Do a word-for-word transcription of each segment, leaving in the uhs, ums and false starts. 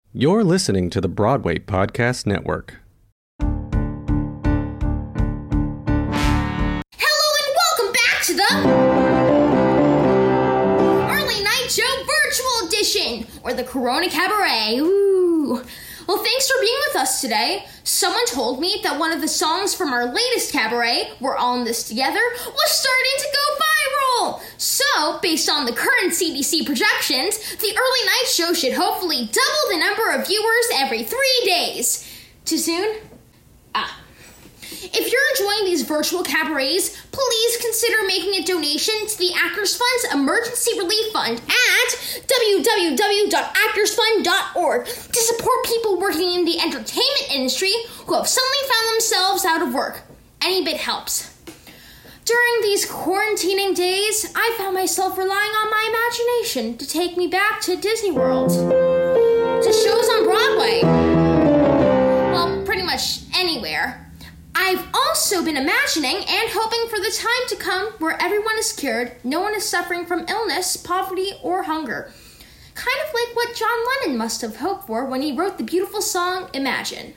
You're listening to the Broadway Podcast Network. Hello and welcome back to the Early Night Show Virtual Edition, or the Corona Cabaret. Ooh. Well, thanks for being with us today. Someone told me that one of the songs from our latest cabaret, We're All in This Together, was starting to go viral. So, based on the current C D C projections, the Early Night Show should hopefully double the number of viewers every three days. Too soon? Ah. If you're enjoying these virtual cabarets, please consider making a donation to the Actors Fund's Emergency Relief Fund at w w w dot actors fund dot org to support people working in the entertainment industry who have suddenly found themselves out of work. Any bit helps. During these quarantining days, I found myself relying on my imagination to take me back to Disney World, to shows on Broadway, well, pretty much anywhere. I've also been imagining and hoping for the time to come where everyone is cured, no one is suffering from illness, poverty, or hunger. Kind of like what John Lennon must have hoped for when he wrote the beautiful song, Imagine.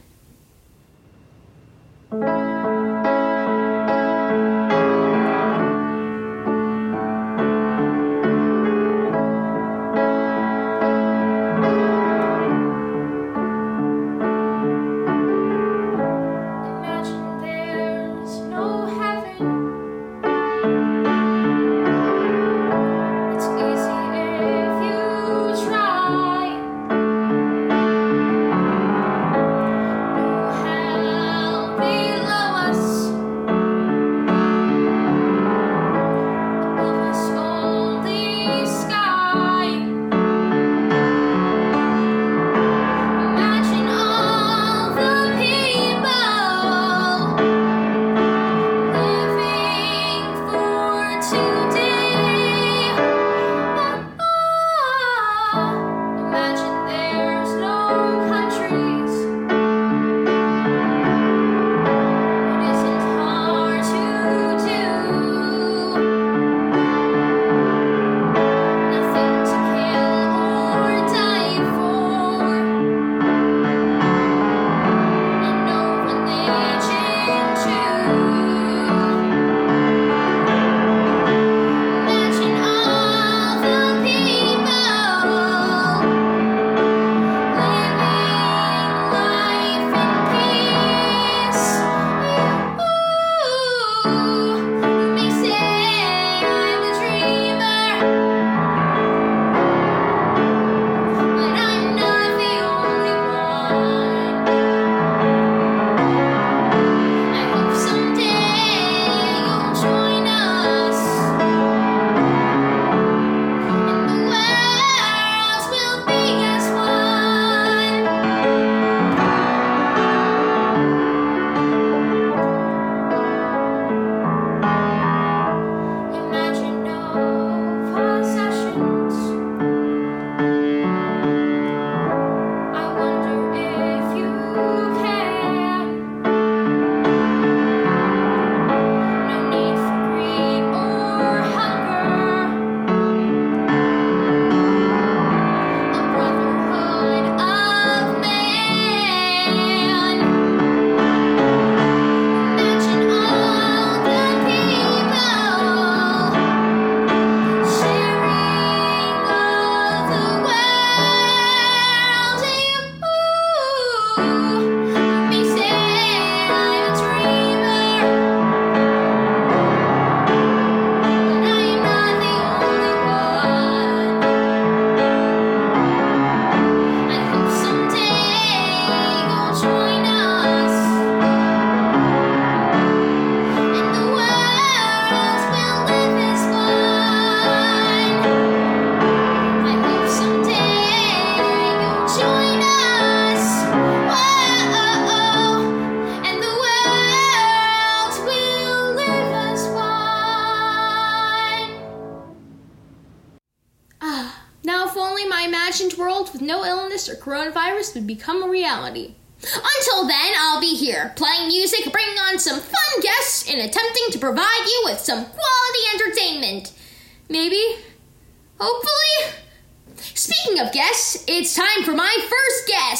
World with no illness or coronavirus would become a reality. Until then, I'll be here, playing music, bringing on some fun guests, and attempting to provide you with some quality entertainment. Maybe? Hopefully? Speaking of guests, it's time for my first guest.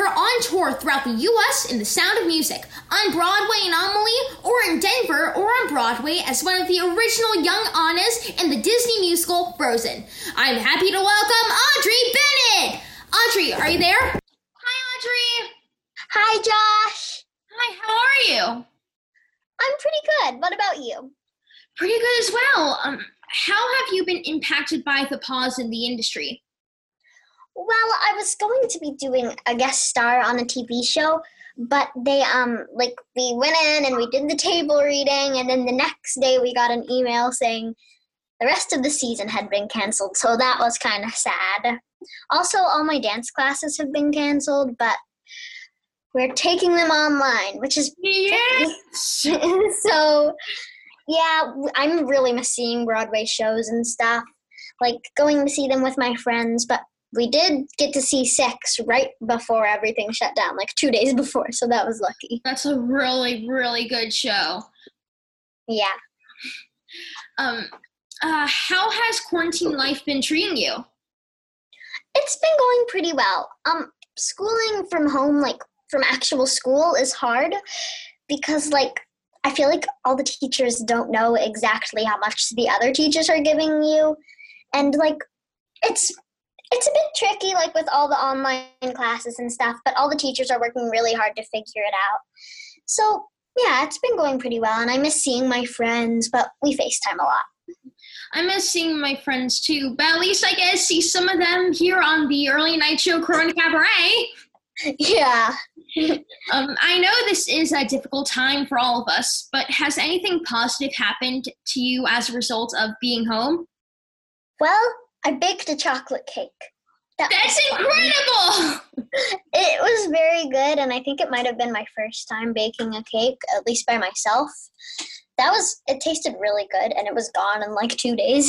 They're on tour throughout the U S in The Sound of Music, on Broadway in Amelie, or in Denver, or on Broadway as one of the original young Annas in the Disney musical Frozen. I'm happy to welcome Audrey Bennett! Audrey, are you there? Hi, Audrey! Hi, Josh! Hi, how are you? I'm pretty good. What about you? Pretty good as well. Um, how have you been impacted by the pause in the industry? Well, I was going to be doing a guest star on a T V show, but they, um, like, we went in and we did the table reading, and then the next day we got an email saying the rest of the season had been canceled, so that was kind of sad. Also, all my dance classes have been canceled, but we're taking them online, which is yes. So, yeah, I'm really missing Broadway shows and stuff, like going to see them with my friends, but we did get to see Six right before everything shut down, like two days before, so that was lucky. That's a really, really good show. Yeah. Um, uh, how has quarantine life been treating you? It's been going pretty well. Um, schooling from home, like, from actual school is hard because, like, I feel like all the teachers don't know exactly how much the other teachers are giving you. And, like, it's it's a bit tricky, like, with all the online classes and stuff, but all the teachers are working really hard to figure it out. So, yeah, it's been going pretty well, and I miss seeing my friends, but we FaceTime a lot. I miss seeing my friends, too, but at least I get to see some of them here on the early night show, Corona Cabaret. Yeah. um, I know this is a difficult time for all of us, but has anything positive happened to you as a result of being home? Well, I baked a chocolate cake. That That's incredible! It was very good, and I think it might have been my first time baking a cake, at least by myself. That was, it tasted really good, and it was gone in like two days.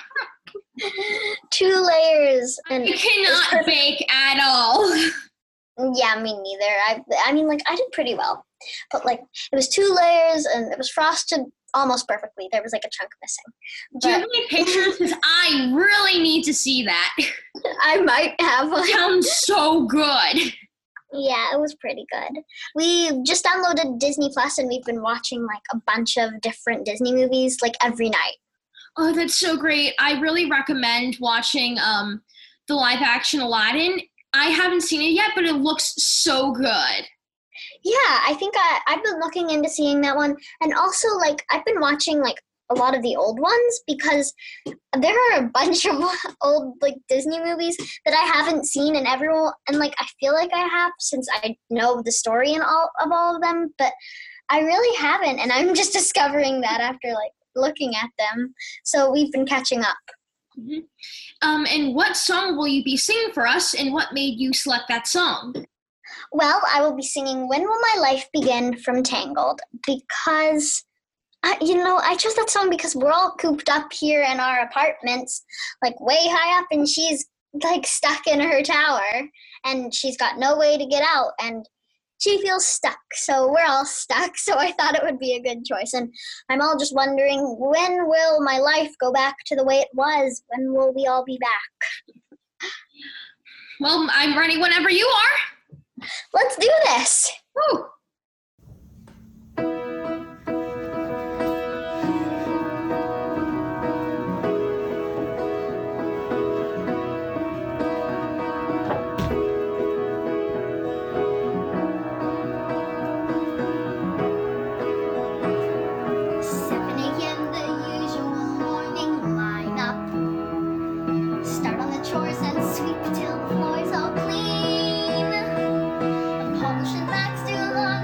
Two layers. And you cannot bake at all. Yeah, me neither. I I mean, like, I did pretty well. But, like, it was two layers, and it was frosted almost perfectly. There was, like, a chunk missing. But do you have any pictures? Because I really need to see that. I might have one. Sounds so good. Yeah, it was pretty good. We just downloaded Disney Plus, and we've been watching, like, a bunch of different Disney movies, like, every night. Oh, that's so great. I really recommend watching um, the live-action Aladdin. I haven't seen it yet, but it looks so good. Yeah, I think I, I've been looking into seeing that one. And also, like, I've been watching, like, a lot of the old ones because there are a bunch of old, like, Disney movies that I haven't seen, and everyone, and, like, I feel like I have since I know the story and all of all of them, but I really haven't, and I'm just discovering that after, like, looking at them. So we've been catching up. Mm-hmm. Um, and what song will you be singing for us, and what made you select that song? Well, I will be singing When Will My Life Begin from Tangled because, uh, you know, I chose that song because we're all cooped up here in our apartments, like way high up, and she's, like, stuck in her tower, and she's got no way to get out, and she feels stuck, so we're all stuck, so I thought it would be a good choice. And I'm all just wondering, when will my life go back to the way it was? When will we all be back? Well, I'm ready whenever you are. Let's do this. Woo. Sweep till the floor's all clean. Polish and wax do a lot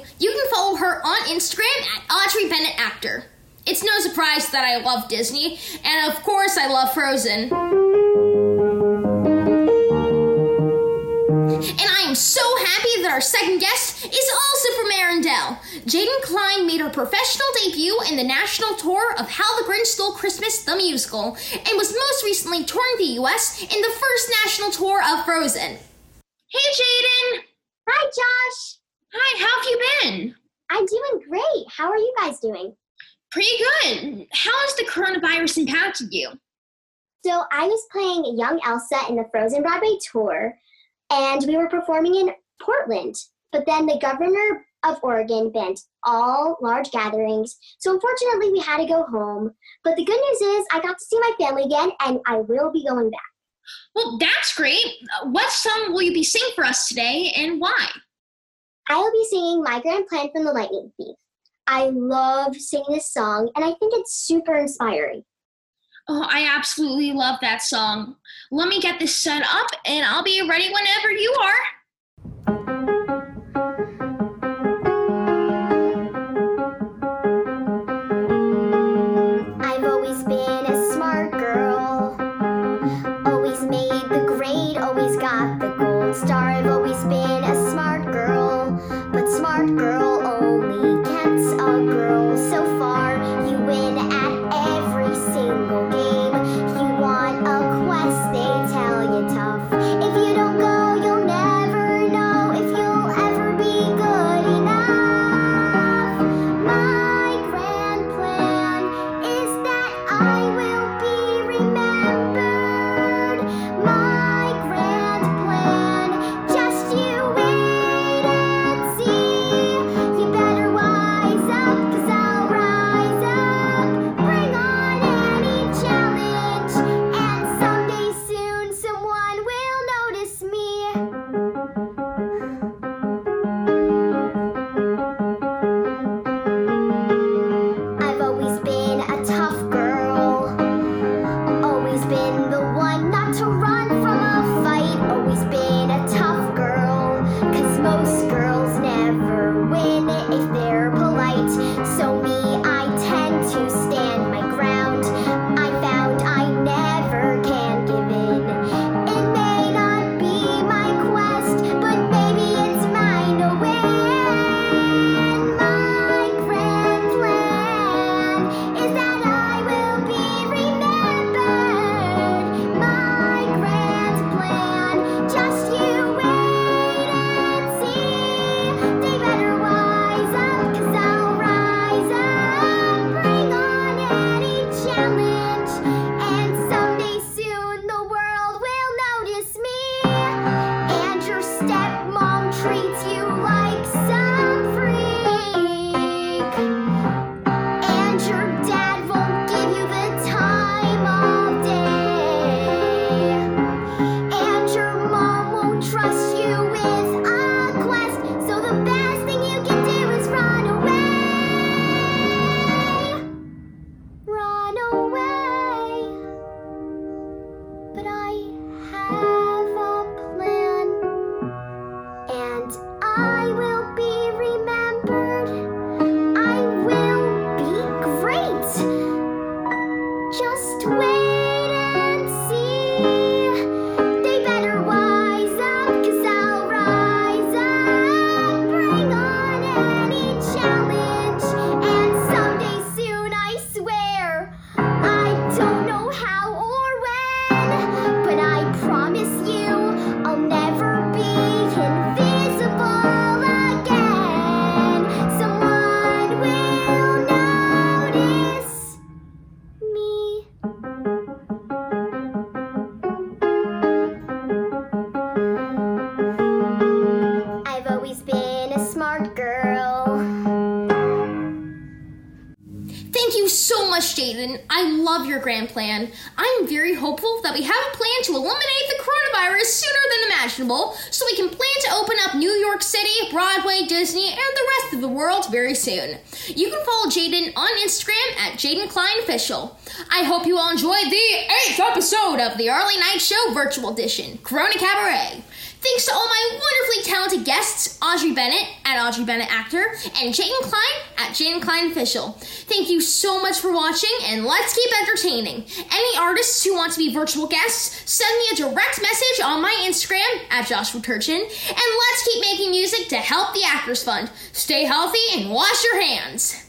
You can follow her on Instagram at Audrey Bennett Actor. It's no surprise that I love Disney, and of course I love Frozen. And I am so happy that our second guest is also from Arendelle. Jaden Klein made her professional debut in the national tour of How the Grinch Stole Christmas, the musical, and was most recently touring the U S in the first national tour of Frozen. Hey, Jaden! Hi, Josh! Hi, how have you been? I'm doing great. How are you guys doing? Pretty good. How has the coronavirus impacted you? So I was playing young Elsa in the Frozen Broadway tour, and we were performing in Portland. But then the governor of Oregon banned all large gatherings, so unfortunately we had to go home. But the good news is I got to see my family again, and I will be going back. Well, that's great. What song will you be singing for us today, and why? I will be singing My Grand Plan from The Lightning Thief. I love singing this song, and I think it's super inspiring. Oh, I absolutely love that song. Let me get this set up, and I'll be ready whenever you are. I've always been a smart girl, always made the grade, always got the gold star. I've always been a smart girl, but smart girl only gets a girl so far. You win at every single game. You want a quest, they tell you tough. If you don't go, you'll never know if you'll ever be good enough. My grand plan is that I will be remembered. My grand plan, just you wait and see. You better wise up, 'cause I'll rise up. Bring on any challenge, and someday soon someone will notice me. I've always been a tough girl, always been the one not to run from a fight. Always been a tough girl, 'cause most girls never win if they're polite. So me, I tend to stand my ground. I found I never can give in. It may not be my quest, but maybe it's mine to win. My grand plan is that I will be remembered. My grand plan, just you wait and see. They better wise up, 'cause I'll rise up. Bring on any challenge, and someday soon the world will notice me. And your stepmom treats you like some freak, and your dad won't give you the time of day, and your mom won't trust you with a quest. So the best thing you can do is run away. Run away. But I have a plan, and I will be remembered. I will be great. Just wait and see. They better wise up, 'cause I'll rise up. Bring on any challenge, and someday soon, I swear. I don't know how or when, but I promise you I'll never be invisible again. Someone will notice me. I've always been a smart girl. Thank you so much, Jaden. I love your grand plan. I'm very hopeful that we have a plan to eliminate the coronavirus sooner than imaginable, so we can plan to open up New York City, Broadway, Disney, and the rest of the world very soon. You can follow Jaden on Instagram at Jaden Klein Official. I hope you all enjoyed the eighth episode of the Early Night Show Virtual Edition, Corona Cabaret. Thanks to all my wonderfully talented guests, Audrey Bennett at Audrey Bennett Actor, and Jaden Klein at Jaden Klein Official. Thank you so much for watching, and let's keep entertaining. Any artists who want to be virtual guests, send me a direct message on my Instagram at Joshua Turchin, and let's keep making music to help the Actors Fund. Stay healthy and wash your hands.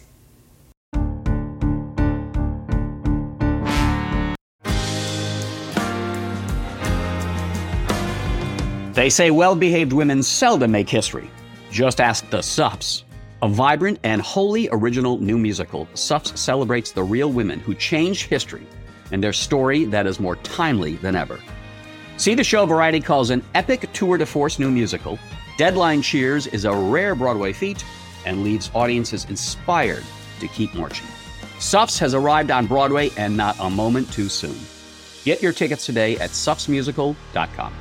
They say well-behaved women seldom make history. Just ask the Suffs. A vibrant and wholly original new musical, Suffs celebrates the real women who changed history and their story that is more timely than ever. See the show Variety calls an epic tour de force new musical. Deadline cheers is a rare Broadway feat and leaves audiences inspired to keep marching. Suffs has arrived on Broadway and not a moment too soon. Get your tickets today at suffs musical dot com.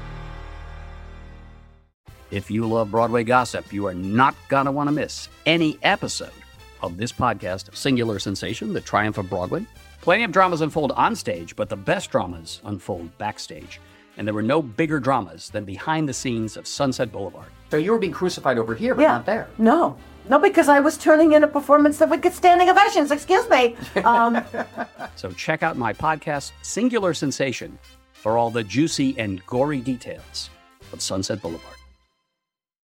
If you love Broadway gossip, you are not going to want to miss any episode of this podcast, Singular Sensation, The Triumph of Broadway. Plenty of dramas unfold on stage, but the best dramas unfold backstage. And there were no bigger dramas than behind the scenes of Sunset Boulevard. So you were being crucified over here, but yeah. not there. No. No, because I was turning in a performance that would get standing ovations. Excuse me. Um, so check out my podcast, Singular Sensation, for all the juicy and gory details of Sunset Boulevard.